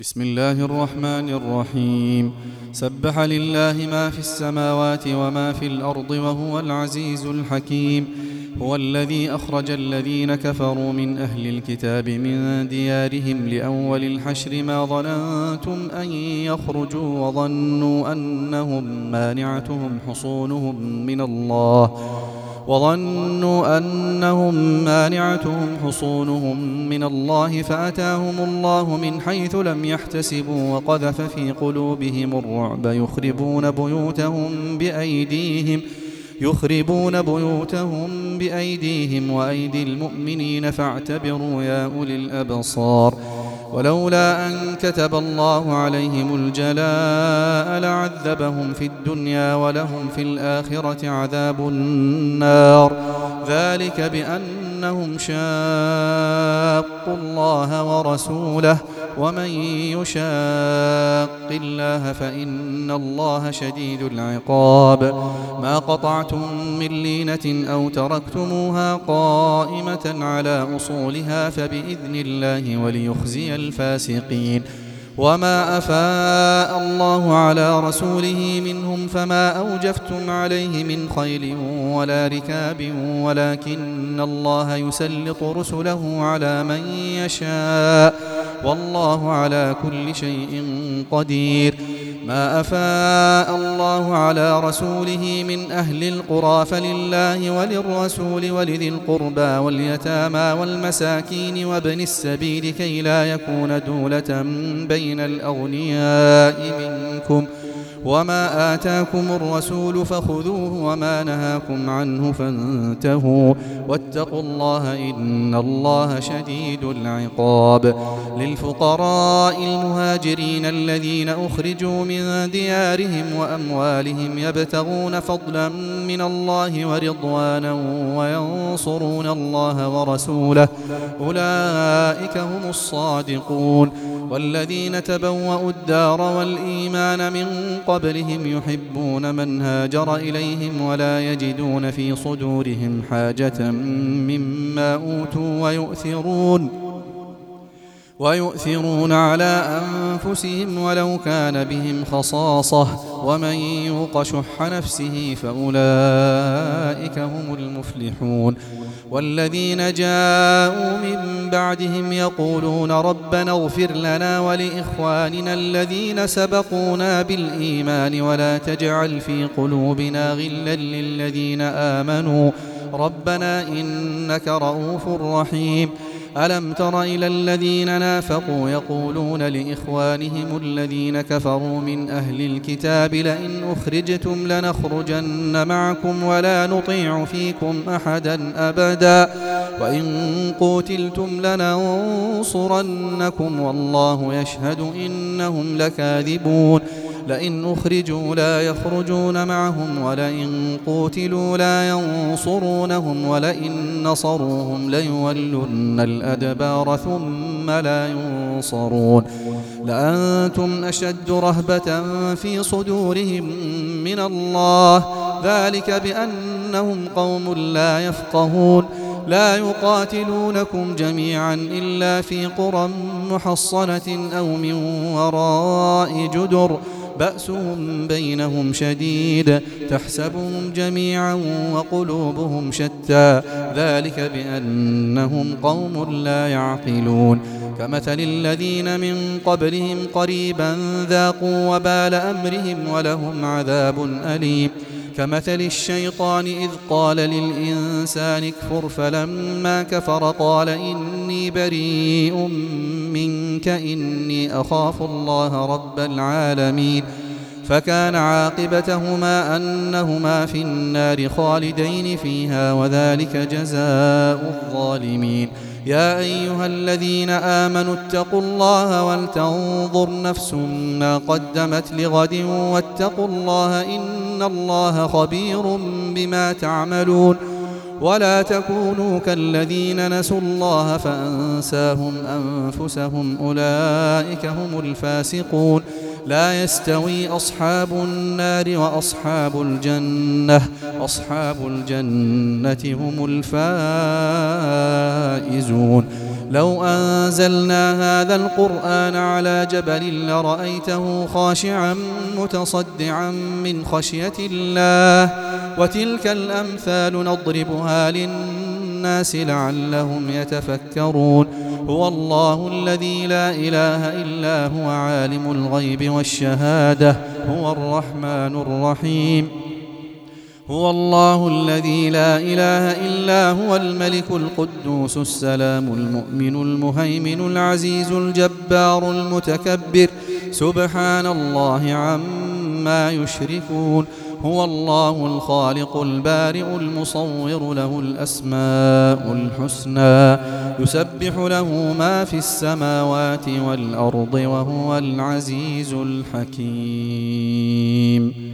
بسم الله الرحمن الرحيم. سبح لله ما في السماوات وما في الأرض وهو العزيز الحكيم. هو الذي أخرج الذين كفروا من أهل الكتاب من ديارهم لأول الحشر ما ظننتم أن يخرجوا وظنوا أنهم مانعتهم حصونهم من الله فأتاهم الله من حيث لم يحتسبوا وقذف في قلوبهم الرعب يخربون بيوتهم بأيديهم وأيدي المؤمنين فاعتبروا يا أولي الأبصار. ولولا أن كتب الله عليهم الجلاء لعذبهم في الدنيا ولهم في الآخرة عذاب النار، ذلك بأنهم شاقوا الله ورسوله، ومن يشاق الله فإن الله شديد العقاب. ما قطعتم من لينة أو تركتموها قائمة على أصولها فبإذن الله وليخزي الفاسقين. وما أفاء الله على رسوله منهم فما أوجفتم عليه من خيل ولا ركاب ولكن الله يسلط رسله على من يشاء والله على كل شيء قدير. ما أفاء الله على رسوله من أهل القرى فلله وللرسول ولذي القربى واليتامى والمساكين وابن السبيل كي لا يكون دولة بين الأغنياء منكم. وما آتاكم الرسول فخذوه وما نهاكم عنه فانتهوا واتقوا الله إن الله شديد العقاب. للفقراء المهاجرين الذين أخرجوا من ديارهم وأموالهم يبتغون فضلا من الله ورضوانا وينصرون الله ورسوله أولئك هم الصادقون. والذين تبوأوا الدار والإيمان من قبلهم يحبون من هاجر إليهم ولا يجدون في صدورهم حاجة مما أوتوا ويؤثرون على أنفسهم ولو كان بهم خصاصة ومن يوق شح نفسه فأولئك هم المفلحون. والذين جاءوا من بعدهم يقولون ربنا اغفر لنا ولإخواننا الذين سبقونا بالإيمان ولا تجعل في قلوبنا غلا للذين آمنوا ربنا إنك رؤوف رحيم. ألم تر إلى الذين نافقوا يقولون لإخوانهم الذين كفروا من أهل الكتاب لئن أخرجتم لنخرجن معكم ولا نطيع فيكم أحدا أبدا وإن قوتلتم لننصرنكم والله يشهد إنهم لكاذبون. لئن أخرجوا لا يخرجون معهم ولئن قوتلوا لا ينصرونهم ولئن نصروهم ليولن الأدبار ثم لا ينصرون. لأنتم أشد رهبة في صدورهم من الله ذلك بأنهم قوم لا يفقهون. لا يقاتلونكم جميعا إلا في قرى محصنة أو من وراء جدر بأسهم بينهم شديد تحسبهم جميعا وقلوبهم شتى ذلك بأنهم قوم لا يعقلون. كمثل الذين من قبلهم قريبا ذاقوا وبال أمرهم ولهم عذاب أليم. كمثل الشيطان إذ قال للإنسان اكفر فلما كفر قال إني بريء منك إني أخاف الله رب العالمين. فكان عاقبتهما أنهما في النار خالدين فيها وذلك جزاء الظالمين. يا أيها الذين آمنوا اتقوا الله ولتنظر نفس ما قدمت لغد واتقوا الله إن الله خبير بما تعملون. ولا تكونوا كالذين نسوا الله فأنساهم أنفسهم أولئك هم الفاسقون. لا يستوي أصحاب النار وأصحاب الجنة أصحاب الجنة هم الفائزون. لو أنزلنا هذا القرآن على جبل لرأيته خاشعا متصدعا من خشية الله وتلك الأمثال نضربها للناس لعلهم يتفكرون هو الله الذي لا إله إلا هو عالم الغيب والشهادة هو الرحمن الرحيم هو الله الذي لا إله إلا هو الملك القدوس السلام المؤمن المهيمن العزيز الجبار المتكبر سبحان الله عما يشركون هو الله الخالق البارئ المصور له الأسماء الحسنى يسبح له ما في السماوات والأرض وهو العزيز الحكيم